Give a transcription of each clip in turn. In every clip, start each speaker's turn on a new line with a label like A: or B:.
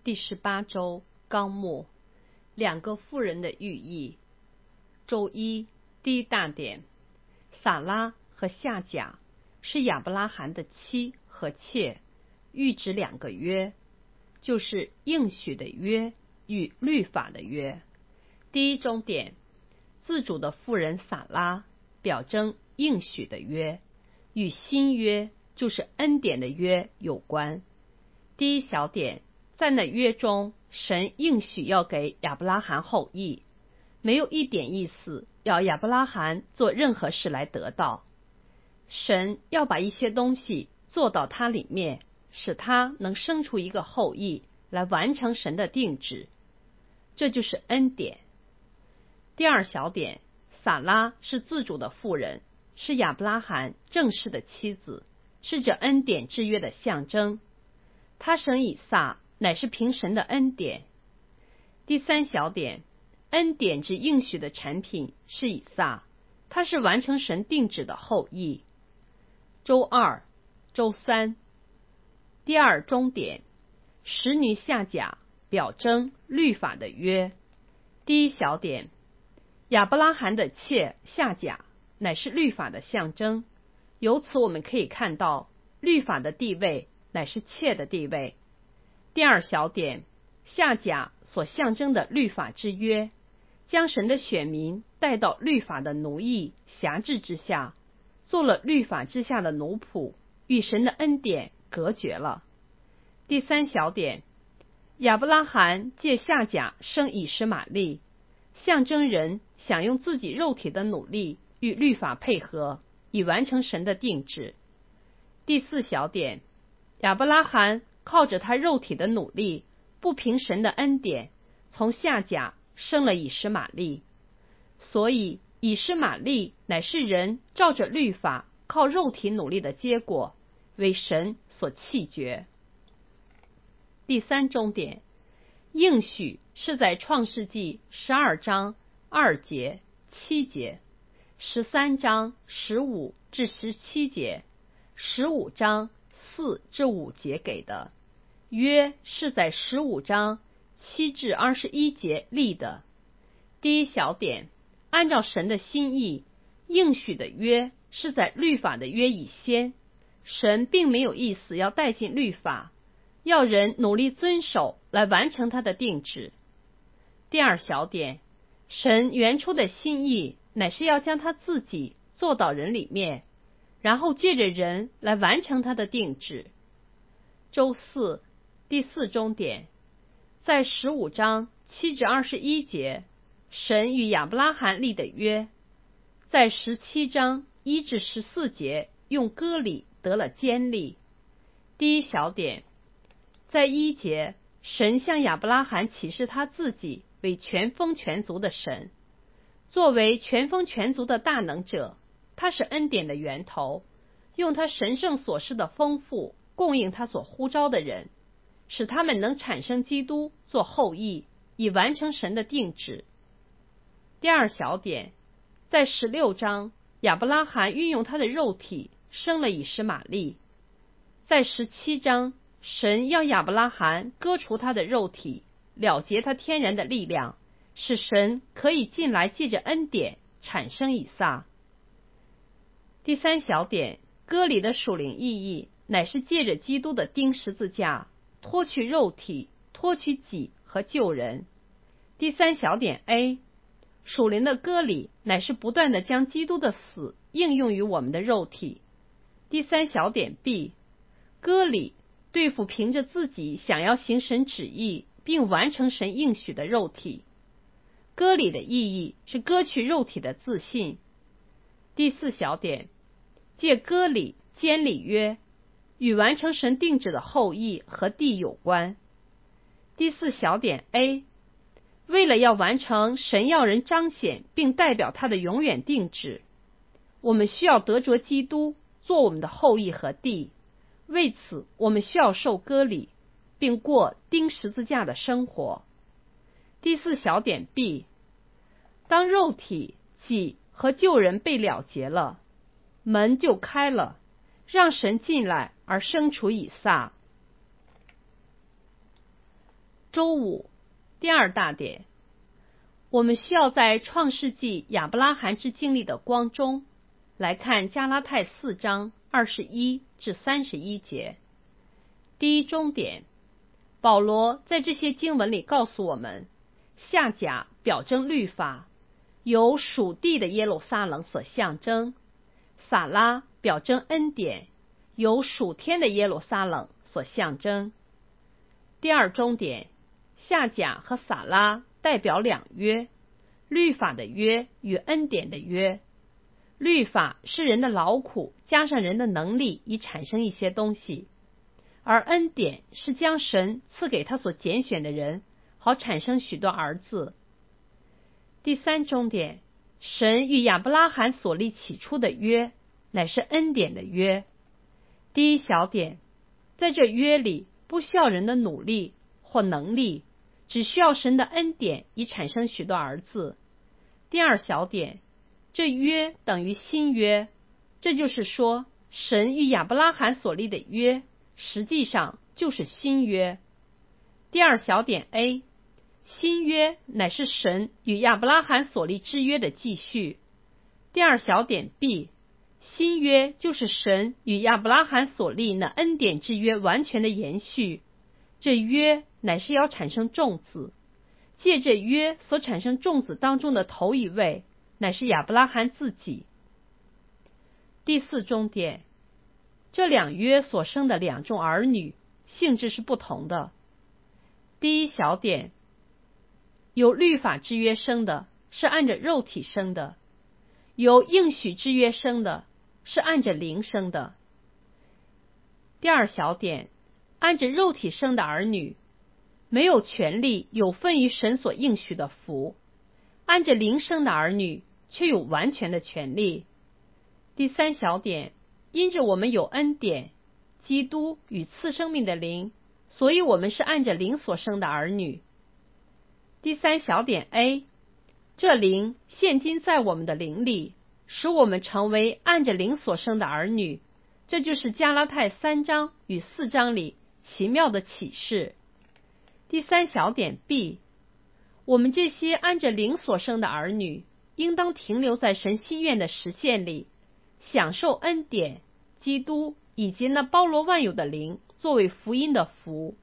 A: 第18周纲目，两个妇人的寓意。周一，第一大点，撒拉和夏甲是亚伯拉罕的妻和妾，喻指两个约，就是应许的约与律法的约。第一中点，自主的妇人撒拉表征应许的约，与新约就是恩典的约有关。第一小点，在那约中，神应许要给亚伯拉罕后裔，没有一点意思要亚伯拉罕做任何事来得到。神要把一些东西做到他里面，使他能生出一个后裔来完成神的定旨，这就是恩典。第二小点，撒拉是自主的妇人，是亚伯拉罕正式的妻子，是这恩典之约的象征。他生以撒乃是凭神的恩典。第三小点，恩典之应许的产品是以撒，他是完成神定旨的后裔。周二、周三，第二中点，使女夏甲表征律法的约。第一小点，亚伯拉罕的妾夏甲乃是律法的象征，由此我们可以看到律法的地位乃是妾的地位。第二小点，夏甲所象征的律法之约，将神的选民带到律法的奴役辖制之下，做了律法之下的奴仆，与神的恩典隔绝了。第三小点，亚伯拉罕借夏甲生以实玛利，象征人想用自己肉体的努力与律法配合，以完成神的定旨。第四小点，亚伯拉罕靠着他肉体的努力，不凭神的恩典，从夏甲生了以实玛利，所以以实玛利乃是人照着律法靠肉体努力的结果，为神所弃绝。第三中点，应许是在创世纪12章2节、7节、13章15至17节、15章4至5节给的，约是在15章7至21节立的。第一小点，按照神的心意，应许的约是在律法的约以先，神并没有意思要带进律法，要人努力遵守来完成他的定旨。第二小点，神原初的心意乃是要将他自己做到人里面，然后借着人来完成他的定旨。周四，第四中点，在15章7至21节，神与亚伯拉罕立的约，在17章1至14节用割礼得了坚立。第一小点，在1节，神向亚伯拉罕启示他自己为全丰全足的神，作为全丰全足的大能者，他是恩典的源头，用他神圣所示的丰富供应他所呼召的人，使他们能产生基督做后裔，以完成神的定旨。第二小点，在16章，亚伯拉罕运用他的肉体生了以实玛利。在17章，神要亚伯拉罕割除他的肉体，了结他天然的力量，使神可以进来借着恩典产生以撒。第三小点，割礼的属灵意义乃是借着基督的钉十字架，脱去肉体，脱去己和救人。第三小点 A， 属灵的割礼乃是不断的将基督的死应用于我们的肉体。第三小点 B， 割礼对付凭着自己想要行神旨意并完成神应许的肉体。割礼的意义是割去肉体的自信。第四小点，借割礼坚立约，与完成神定旨的后裔和地有关。第四小点 A， 为了要完成神要人彰显并代表他的永远定旨，我们需要得着基督做我们的后裔和地，为此我们需要受割礼，并过钉十字架的生活。第四小点 B， 当肉体、己和救人被了结了，门就开了，让神进来而生出以撒。 周五，第二大点，我们需要在创世纪亚伯拉罕之经历的光中来看加拉太4章21至31节。第一中点，保罗在这些经文里告诉我们，夏甲表征律法，由属地的耶路撒冷所象征；撒拉表征恩典，由属天的耶路撒冷所象征。第二中点，夏甲和撒拉代表两约，律法的约与恩典的约。律法是人的劳苦加上人的能力以产生一些东西，而恩典是将神赐给他所拣选的人，好产生许多儿子。第三中点，神与亚伯拉罕所立起初的约，乃是恩典的约。第一小点，在这约里不需要人的努力或能力，只需要神的恩典以产生许多儿子。第二小点，这约等于新约，这就是说，神与亚伯拉罕所立的约，实际上就是新约。第二小点 A， 新约乃是神与亚伯拉罕所立之约的继续。第二小点 B， 新约就是神与亚伯拉罕所立那恩典之约完全的延续。这约乃是要产生众子，借这约所产生众子当中的头一位，乃是亚伯拉罕自己。第四中点，这两约所生的两种儿女性质是不同的。第一小点，由律法之约生的是按着肉体生的，由应许之约生的是按着灵生的。第二小点，按着肉体生的儿女没有权利有份于神所应许的福，按着灵生的儿女却有完全的权利。第三小点，因着我们有恩典，基督与赐生命的灵，所以我们是按着灵所生的儿女。第三小点 A， 这灵现今在我们的灵里，使我们成为按着灵所生的儿女，这就是加拉太3章与4章里奇妙的启示。第三小点 B， 我们这些按着灵所生的儿女，应当停留在神心愿的实现里，享受恩典、基督以及那包罗万有的灵作为福音的福。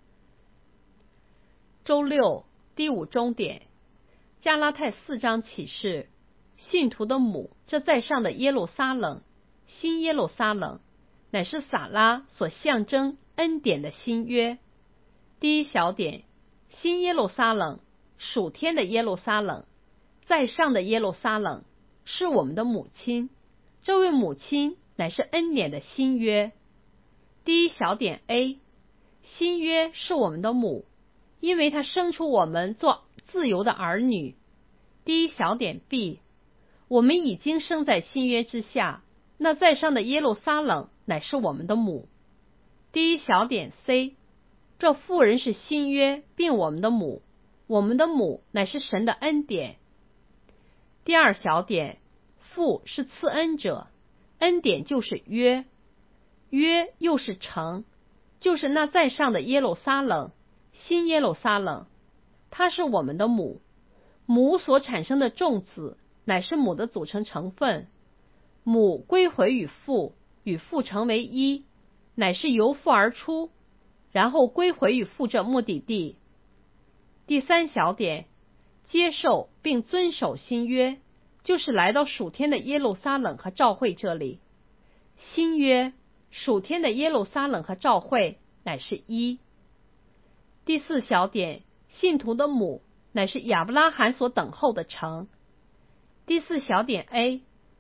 A: 周六，第五中点，加拉太4章启示，信徒的母，这在上的耶路撒冷，新耶路撒冷，乃是撒拉所象征恩典的新约。第一小点，新耶路撒冷，属天的耶路撒冷，在上的耶路撒冷，是我们的母亲，这位母亲乃是恩典的新约。第一小点 A， 新约是我们的母，因为它生出我们做自由的儿女。第一小点 B， 我们已经生在新约之下，那在上的耶路撒冷乃是我们的母。第一小点 C， 这妇人是新约并我们的母，我们的母乃是神的恩典。第二小点，父是赐恩者，恩典就是约，约又是城，就是那在上的耶路撒冷，新耶路撒冷，它是我们的母，母所产生的众子乃是母的组成成分，母归回与父，与父成为一，乃是由父而出，然后归回与父这目的地。第三小点，接受并遵守新约，就是来到属天的耶路撒冷和教会这里。新约，属天的耶路撒冷和教会乃是一。第四小点，信徒的母乃是亚伯拉罕所等候的城。第四小点 A，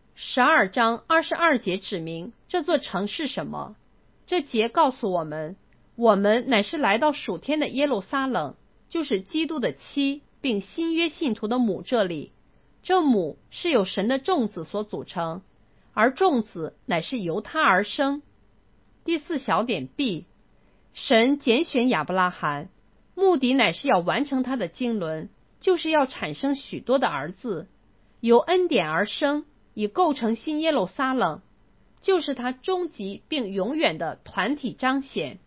A: 12章22节指明这座城是什么。这节告诉我们，我们乃是来到属天的耶路撒冷，就是基督的妻并新约信徒的母这里。这母是由神的众子所组成，而众子乃是由他而生。第四小点 B， 神拣选亚伯拉罕，目的乃是要完成他的经纶，就是要产生许多的儿子，由恩典而生，以构成新耶路撒冷，就是他终极并永远的团体彰显。